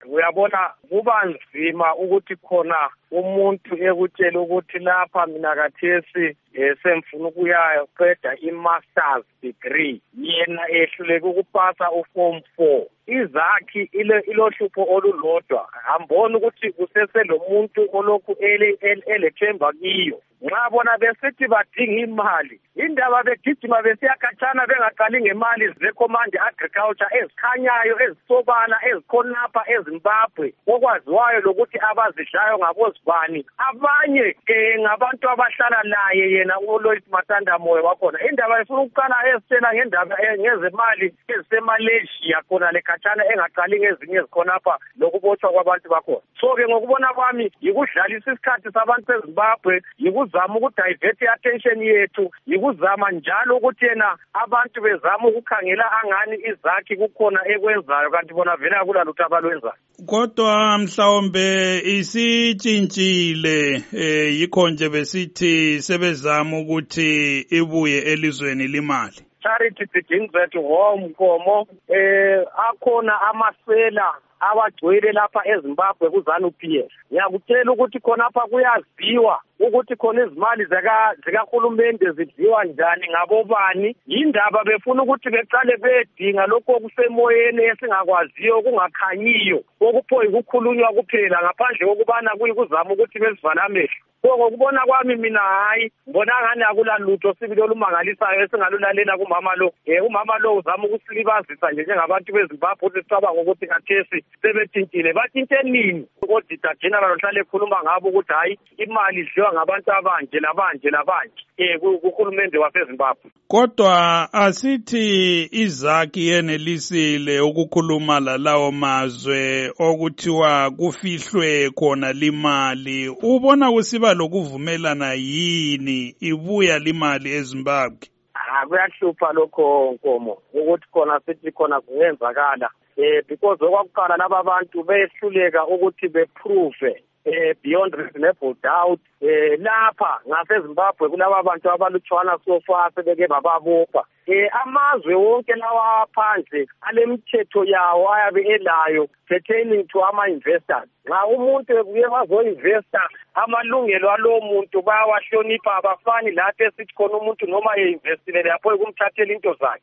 uyabona kuba nzima ukuthi khona umuntu ekutshela ukuthi lapha mina kathesi semfuna ukuyaqeda i-master's degree yena ehluleke ukupasa uform 4 izakhi ilohlupho olulodwa ambona ukuthi kusese lo muntu olokhu elethemba kiyo nxa bona besithi badinga imali indaba begijima besiyakhatshana bengaqali ngemali ze-command agriculture ezikhanyayo ezisobala ezikhonapha eZimbabwe okwaziwayo lokuthi abazidlayo ngabozibani abanye ngabantu abahlala naye yena uLois Matanda Moyo wakhona indaba ifuna ukuqala esitshela ngendaba ngezemali ezisemalaysia khona lekhatshana engaqali ngezinye ezikhonapha lokubotshwa kwabantu bakhona so-ke ngokubona kwami yikudlalisa isikhathi sabantu beZimbabwe yikuzama ukudivert i-attention yethu yikuzama njalo ukuthi yena abantu bezama ukukhangela angani izakhi kukhona ekwenzayo kanti bona vele akulalutho abalwenzayo. Kodwa mhlawumbe isitshintshile yikho nje besithi sebezama ukuthi ibuye elizweni limali. Charity begins at home Nkomo akhona amasela abagcwele lapha eZimbabwe kuZANU-PF ngiyakutshela ukuthi khonapha kuyaziwa ukuthi khona izimali zikahulumende zidliwa njani ngabobani yindaba befuna ukuthi beqale bedinga lokho okusemoyeni esingakwaziyo okungakhanyiyo okupho ukukhulunywa kuphela ngaphandle kokubana kuyikuzama ukuthi besivala amehlo ngokubona kwami mina hayi mbona ngani akulalutho sibili olumangalisayo esingalulalela kumama lo umama lo uzama ukusilibazisa nje njengabantu beZimbabwe ukuthi sicabanga ukuthi kathesi sebethintile bathinte nini uDita General ohlale ekhuluma ngabo ukuthi hayi imali idliwa ngabantu abanje kuhulumende waseZimbabwe. Kodwa asithi izakhi yenelisile ukukhuluma lalawo mazwe okuthiwa kufihlwe khona limali ubona kusiba lokuvumelana yini ibuya limali eZimbabwe? Kuyahlupha lokho Nkomo ukuthi khona sithi khona kuyenzakala because okwakuqala laba abantu behluleka ukuthi beprove beyond reasonable doubt lapha ngaseZimbabwe kulaba bantu abalutshwana so far sebeke bababopha amazwe wonke lawa phandle alemthetho yawo ayabe elayo pertaining to ama-investors nxa umuntu ekuye wazo-investa amalungelo alowo muntu bayawahlonipha abafani lathi esithi khona umuntu noma ye-investile lapho kumthathela into zakhe